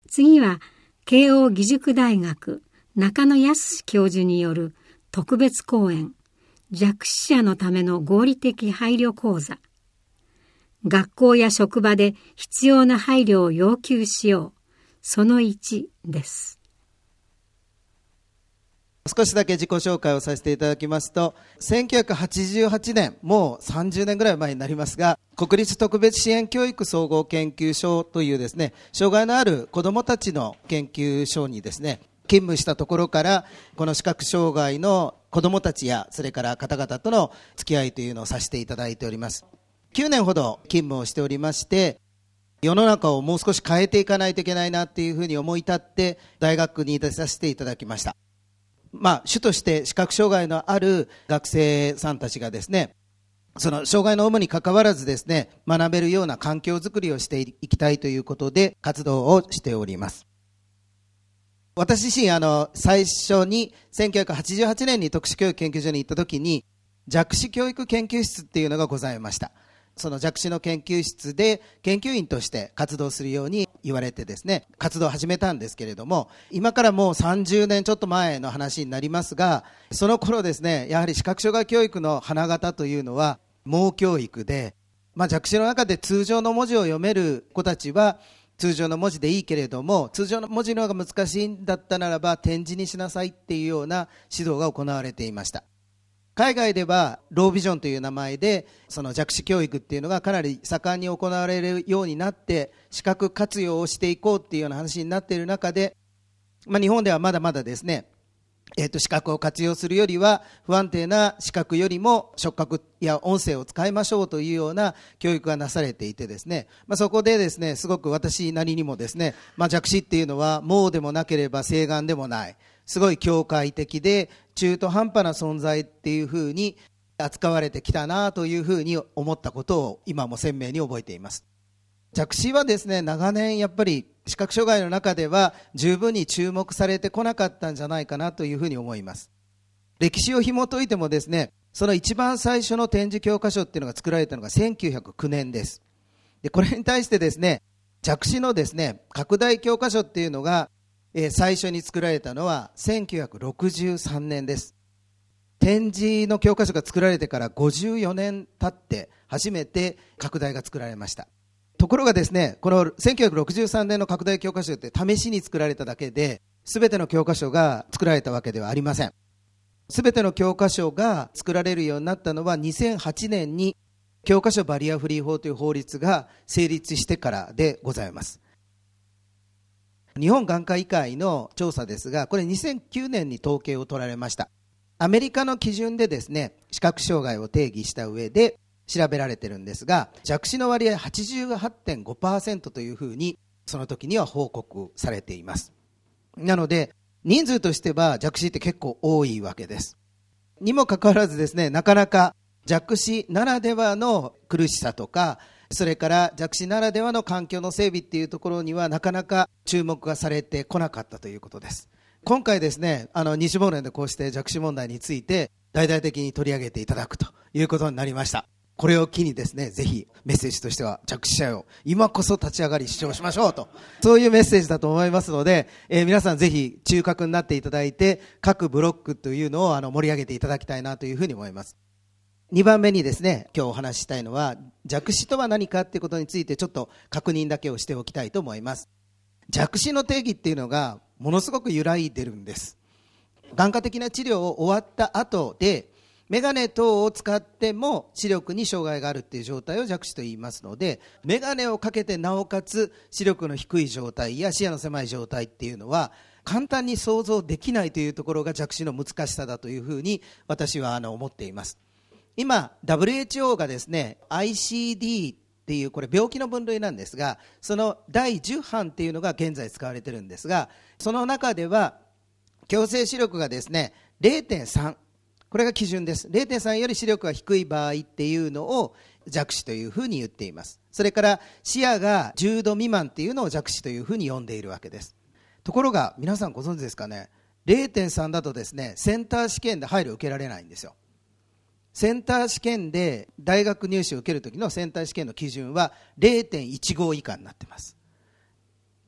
次は慶應義塾大学中野康教授による特別講演、弱視者のための合理的配慮講座。学校や職場で必要な配慮を要求しよう。その1です。 少しだけ自己紹介をさせていただきますと、1988年、もう30年ぐらい前になりますが、国立特別支援教育総合研究所というですね、障害のある子どもたちの研究所にですね、勤務したところから、この視覚障害の子どもたちや、それから方々との付き合いというのをさせていただいております。9年ほど勤務をしておりまして、世の中をもう少し変えていかないといけないなっていうふうに思い立って、大学に出させていただきました。主として視覚障害のある学生さんたちがですね、その障害の有無に関わらずですね、学べるような環境づくりをしていきたいということで活動をしております。私自身最初に1988年に特殊教育研究所に行った時に弱視教育研究室っていうのがございました。その弱視の研究室で研究員として活動するように言われてですね、活動を始めたんですけれども、今からもう30年ちょっと前の話になりますが、その頃ですね、やはり視覚障害教育の花形というのは盲教育で、弱視の中で通常の文字を読める子たちは通常の文字でいいけれども、通常の文字の方が難しいんだったならば点字にしなさいっていうような指導が行われていました。海外ではロービジョンという名前でその弱視教育っていうのがかなり盛んに行われるようになって、視覚活用をしていこうっていうような話になっている中で、日本ではまだまだですね、視覚を活用するよりは不安定な視覚よりも触覚や音声を使いましょうというような教育がなされていてですね、そこでですね、すごく私なりにもですね、弱視っていうのは盲でもなければ晴眼でもない、すごい境界的で中途半端な存在っていうふうに扱われてきたなというふうに思ったことを今も鮮明に覚えています。弱視はですね、長年やっぱり視覚障害の中では十分に注目されてこなかったんじゃないかなというふうに思います。歴史を紐解いてもですね、その一番最初の展示教科書っていうのが作られたのが1909年です。で、これに対してですね、弱視のですね、拡大教科書っていうのが最初に作られたのは1963年です。展示の教科書が作られてから54年経って初めて拡大が作られました。ところがですね、この1963年の拡大教科書って試しに作られただけで、全ての教科書が作られたわけではありません。全ての教科書が作られるようになったのは2008年に教科書バリアフリー法という法律が成立してからでございます。日本眼科医会の調査ですが、これ2009年に統計を取られました。アメリカの基準でですね、視覚障害を定義した上で調べられてるんですが、弱視の割合 88.5% というふうにその時には報告されています。なので人数としては弱視って結構多いわけです。にもかかわらずですね、なかなか弱視ならではの苦しさとか、それから弱視ならではの環境の整備っていうところにはなかなか注目がされてこなかったということです。今回ですね、西門連でこうして弱視問題について大々的に取り上げていただくということになりました。これを機にですね、ぜひメッセージとしては弱視者を今こそ立ち上がり主張しましょうと、そういうメッセージだと思いますので、皆さんぜひ中核になっていただいて、各ブロックというのを盛り上げていただきたいなというふうに思います。2番目にですね、今日お話ししたいのは弱視とは何かということについてちょっと確認だけをしておきたいと思います。弱視の定義っていうのがものすごく揺らいでるんです。眼科的な治療を終わった後でメガネ等を使っても視力に障害があるっていう状態を弱視と言いますので、メガネをかけてなおかつ視力の低い状態や視野の狭い状態っていうのは簡単に想像できないというところが弱視の難しさだというふうに私は思っています。今 WHO がですね ICD っていうこれ病気の分類なんですが、その第10版っていうのが現在使われてるんですが、その中では矯正視力がですね 0.3、 これが基準です。 0.3 より視力が低い場合っていうのを弱視というふうに言っています。それから視野が10度未満っていうのを弱視というふうに呼んでいるわけです。ところが皆さんご存知ですかね、 0.3 だとですねセンター試験で配慮を受けられないんですよ。センター試験で大学入試を受けるときのセンター試験の基準は 0.15 以下になっています。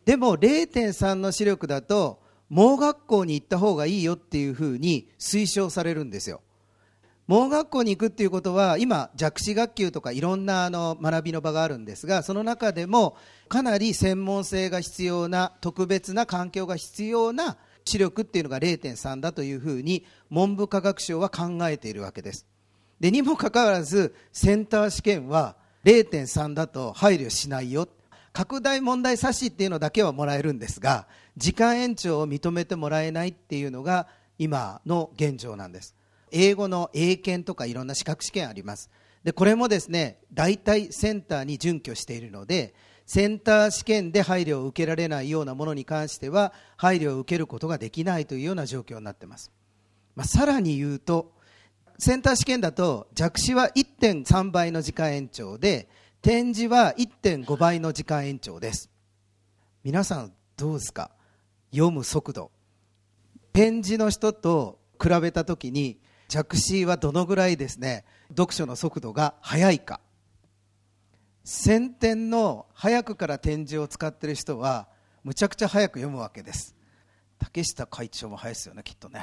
でも 0.3 の視力だと盲学校に行った方がいいよっていうふうに推奨されるんですよ。盲学校に行くっていうことは、今弱視学級とかいろんな学びの場があるんですが、その中でもかなり専門性が必要な、特別な環境が必要な視力っていうのが 0.3 だというふうに文部科学省は考えているわけです。でにもかかわらずセンター試験は 0.3 だと配慮しないよ、拡大問題冊子っていうのだけはもらえるんですが、時間延長を認めてもらえないっていうのが今の現状なんです。英語の英検とかいろんな資格試験あります。でこれもですね、大体センターに準拠しているので、センター試験で配慮を受けられないようなものに関しては配慮を受けることができないというような状況になっています。さらに言うと、センター試験だと弱視は 1.3 倍の時間延長で、点字は 1.5 倍の時間延長です。皆さんどうですか？読む速度、点字の人と比べたときに弱視はどのぐらいですね、読書の速度が速いか。先天の早くから点字を使っている人はむちゃくちゃ早く読むわけです。竹下会長も早いですよね、きっとね。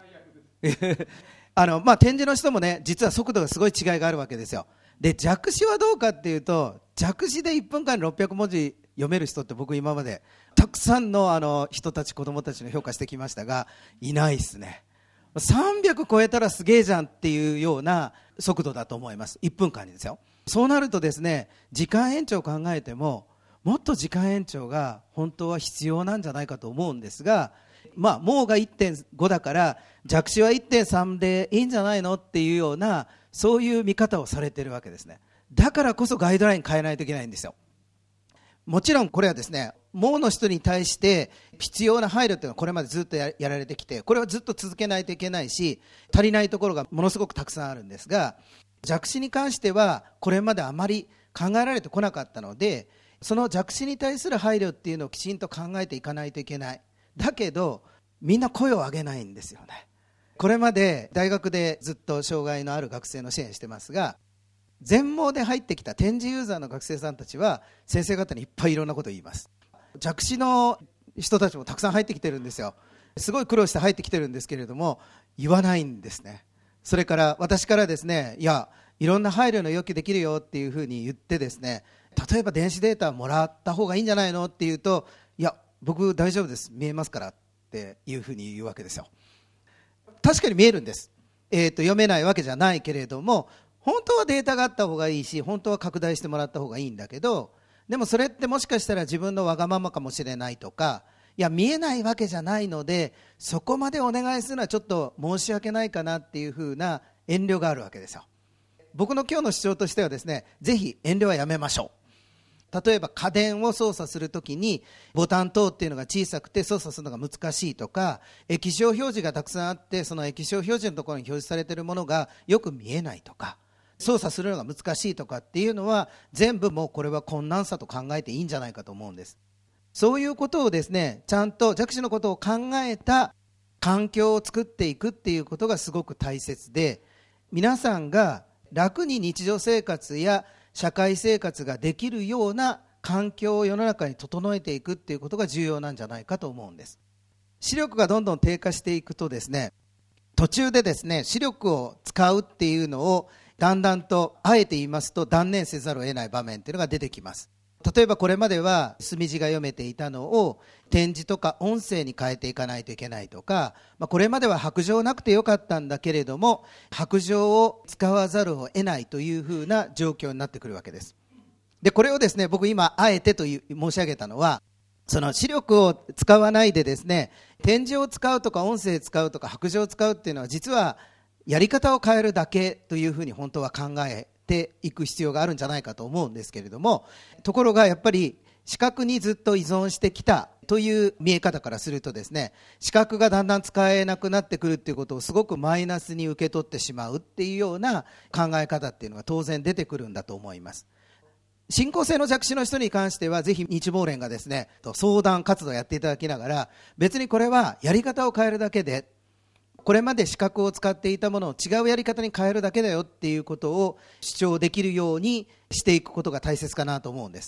点字の人もね、実は速度がすごい違いがあるわけですよ。で弱視はどうかっていうと、弱視で1分間に600文字読める人って僕今までたくさんの人たち、子供たちの評価してきましたが、いないですね。300超えたらすげえじゃんっていうような速度だと思います。1分間にですよ。そうなるとですね、時間延長を考えてももっと時間延長が本当は必要なんじゃないかと思うんですが、盲が 1.5 だから弱視は 1.3 でいいんじゃないのっていうような、そういう見方をされているわけですね。だからこそガイドライン変えないといけないんですよ。もちろんこれはですね、盲の人に対して必要な配慮というのはこれまでずっと やられてきて、これはずっと続けないといけないし、足りないところがものすごくたくさんあるんですが、弱視に関してはこれまであまり考えられてこなかったので、その弱視に対する配慮っていうのをきちんと考えていかないといけない。だけどみんな声を上げないんですよね。これまで大学でずっと障害のある学生の支援してますが、全盲で入ってきた点字ユーザーの学生さんたちは先生方にいっぱいいろんなことを言います。弱視の人たちもたくさん入ってきてるんですよ。すごい苦労して入ってきてるんですけれども、言わないんですね。それから私からですね、いろんな配慮の要求できるよっていうふうに言ってですね、例えば電子データもらった方がいいんじゃないのって言うと、僕大丈夫です、見えますからっていうふうに言うわけですよ。確かに見えるんです。読めないわけじゃないけれども、本当はデータがあった方がいいし、本当は拡大してもらった方がいいんだけど、でもそれってもしかしたら自分のわがままかもしれないとか、見えないわけじゃないのでそこまでお願いするのはちょっと申し訳ないかなっていうふうな遠慮があるわけですよ。僕の今日の主張としてはですね、ぜひ遠慮はやめましょう。例えば家電を操作するときにボタン等っていうのが小さくて操作するのが難しいとか、液晶表示がたくさんあってその液晶表示のところに表示されているものがよく見えないとか、操作するのが難しいとかっていうのは全部もうこれは困難さと考えていいんじゃないかと思うんです。そういうことをですね、ちゃんと弱視のことを考えた環境を作っていくっていうことがすごく大切で、皆さんが楽に日常生活や社会生活ができるような環境を世の中に整えていくっていうことが重要なんじゃないかと思うんです。視力がどんどん低下していくとですね、途中でですね、視力を使うっていうのをだんだんとあえて言いますと断念せざるを得ない場面っていうのが出てきます。例えばこれまでは墨字が読めていたのを点字とか音声に変えていかないといけないとか、これまでは白状なくてよかったんだけれども白状を使わざるを得ないというふうな状況になってくるわけです。でこれをですね、僕今あえてと申し上げたのは、その視力を使わないでですね、点字を使うとか音声使うとか白状を使うっていうのは実はやり方を変えるだけというふうに本当は考えていく必要があるんじゃないかと思うんですけれども、ところがやっぱり視覚にずっと依存してきたという見え方からするとですね、視覚がだんだん使えなくなってくるっていうことをすごくマイナスに受け取ってしまうっていうような考え方っていうのが当然出てくるんだと思います。進行性の弱視の人に関してはぜひ日盲連がですね相談活動をやっていただきながら、別にこれはやり方を変えるだけで、これまで視覚を使っていたものを違うやり方に変えるだけだよっていうことを主張できるようにしていくことが大切かなと思うんです。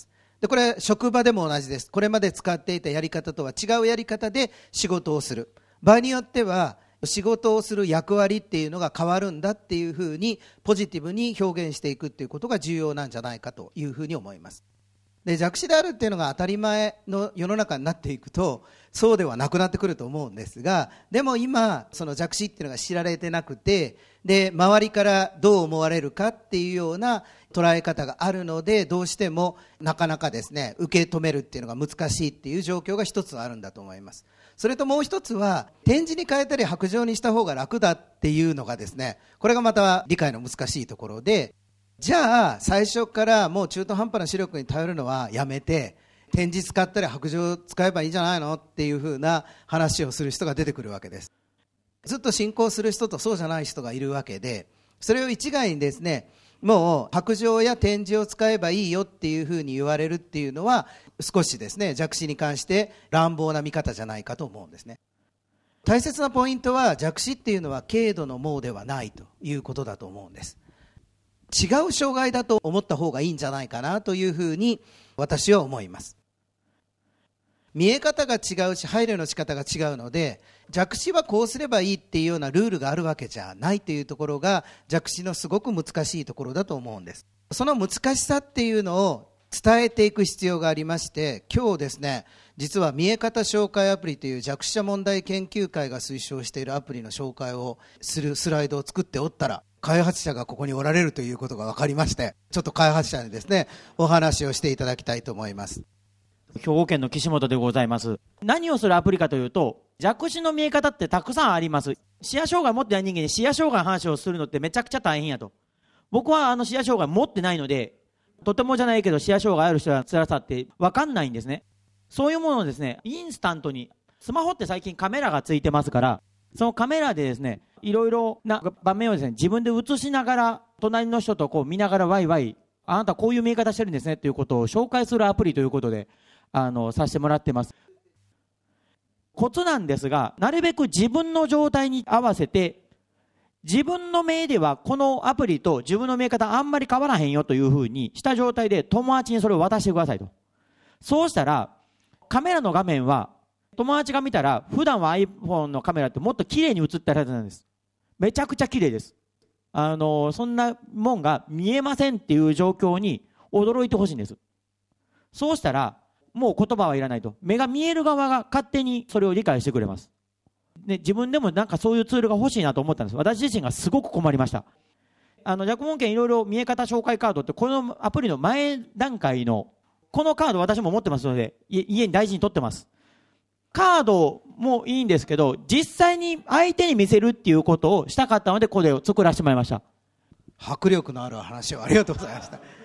でこれ職場でも同じです。これまで使っていたやり方とは違うやり方で仕事をする。場合によっては仕事をする役割っていうのが変わるんだっていうふうにポジティブに表現していくっていうことが重要なんじゃないかというふうに思います。で弱視であるっていうのが当たり前の世の中になっていくとそうではなくなってくると思うんですが、でも今その弱視っていうのが知られてなくて、で周りからどう思われるかっていうような捉え方があるので、どうしてもなかなかですね受け止めるっていうのが難しいっていう状況が一つあるんだと思います。それともう一つは点字に変えたり白状にした方が楽だっていうのがですね、これがまた理解の難しいところで、じゃあ最初からもう中途半端な視力に頼るのはやめて点字使ったり白状使えばいいんじゃないのっていうふうな話をする人が出てくるわけです。ずっと信仰する人とそうじゃない人がいるわけで、それを一概にですねもう白状や点字を使えばいいよっていうふうに言われるっていうのは少しですね弱視に関して乱暴な見方じゃないかと思うんですね。大切なポイントは弱視っていうのは軽度の盲ではないということだと思うんです。違う障害だと思った方がいいんじゃないかなというふうに私は思います。見え方が違うし配慮の仕方が違うので、弱視はこうすればいいっていうようなルールがあるわけじゃないというところが弱視のすごく難しいところだと思うんです。その難しさっていうのを伝えていく必要がありまして、今日ですね実は見え方紹介アプリという弱視者問題研究会が推奨しているアプリの紹介をするスライドを作っておったら、開発者がここにおられるということが分かりまして、ちょっと開発者にですねお話をしていただきたいと思います。 兵庫県の岸本でございます。何をするアプリかというと、弱視の見え方ってたくさんあります。視野障害持ってない人間に視野障害の話をするのってめちゃくちゃ大変やと。僕は視野障害持ってないので、とてもじゃないけど視野障害ある人は辛さって分かんないんですね。そういうものをですねインスタントに、スマホって最近カメラがついてますから、そのカメラでですねいろいろな場面をですね自分で映しながら、隣の人とこう見ながらワイワイ、あなたこういう見え方してるんですねということを紹介するアプリということでさせてもらってます。コツなんですが、なるべく自分の状態に合わせて、自分の目ではこのアプリと自分の見え方あんまり変わらへんよというふうにした状態で友達にそれを渡してくださいと。そうしたらカメラの画面は友達が見たら、普段は iPhone のカメラってもっと綺麗に映ってるはずなんです。めちゃくちゃ綺麗です。そんなもんが見えませんっていう状況に驚いてほしいんです。そうしたらもう言葉はいらないと。目が見える側が勝手にそれを理解してくれます。で、自分でもなんかそういうツールが欲しいなと思ったんです。私自身がすごく困りました。弱問県いろいろ見え方紹介カードって、このアプリの前段階のこのカード私も持ってますので、家に大事に取ってます。カードもいいんですけど、実際に相手に見せるっていうことをしたかったので、これを作らせてもらいました。 迫力のある話をありがとうございました。